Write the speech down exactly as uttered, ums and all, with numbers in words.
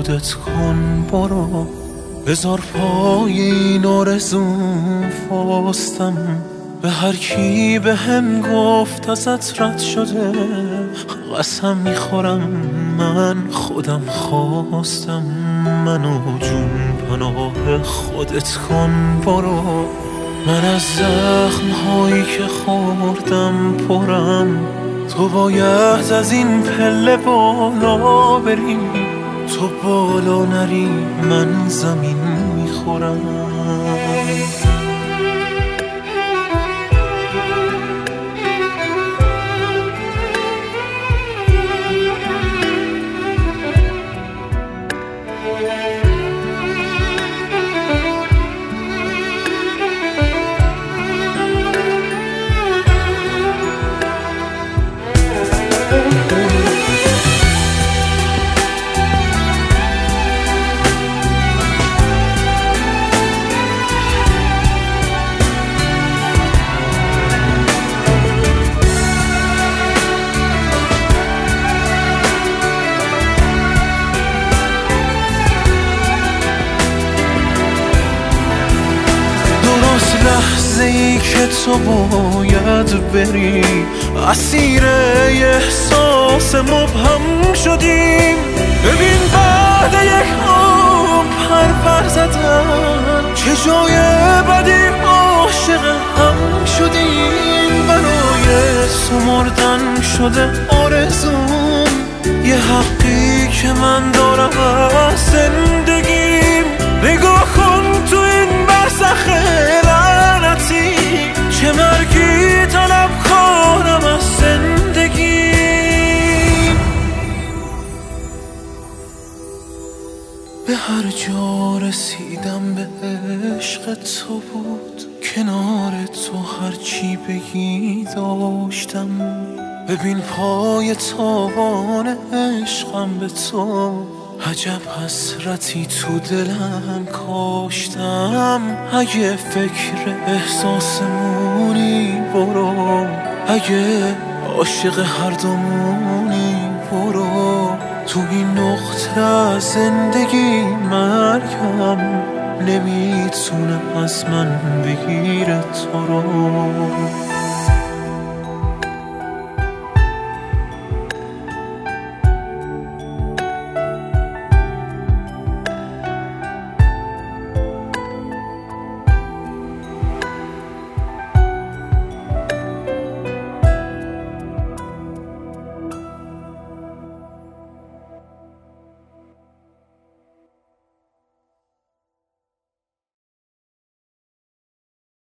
خودت کن برو، بذار پای این آرزوم فاستم. به هر کی به هم گفت ازت رد شده، قسم میخورم من خودم خواستم. منو جون پناه خودت کن برو، من از زخم هایی که خوردم پرم. تو باید از این پله بالا بری، تو بالا نری من زمین میخورم. لحظه ای که تو باید بری، اسیر احساس مبهم شدیم. ببین بعد یک عمر پر پر زدن، چه جای بدی عاشق هم شدیم. برای سمردن شده آرزوم، یه حقی که من دارم از زندگیم. نگاه کن تو این برزخ لعنتی، چه مرگی طلب کارم از زندگی. به هر جا رسیدم به عشق تو بود، کنار تو هرچی بگی داشتم. ببین پای تاوان عشقم به تو، عجب حسرتی تو دلم کاشتم. اگه فکر احساسمونی برو، اگه عاشق هر دومونی برو. تو این نقطه از زندگی مرگم نمیتونه از من بگیره تو رو.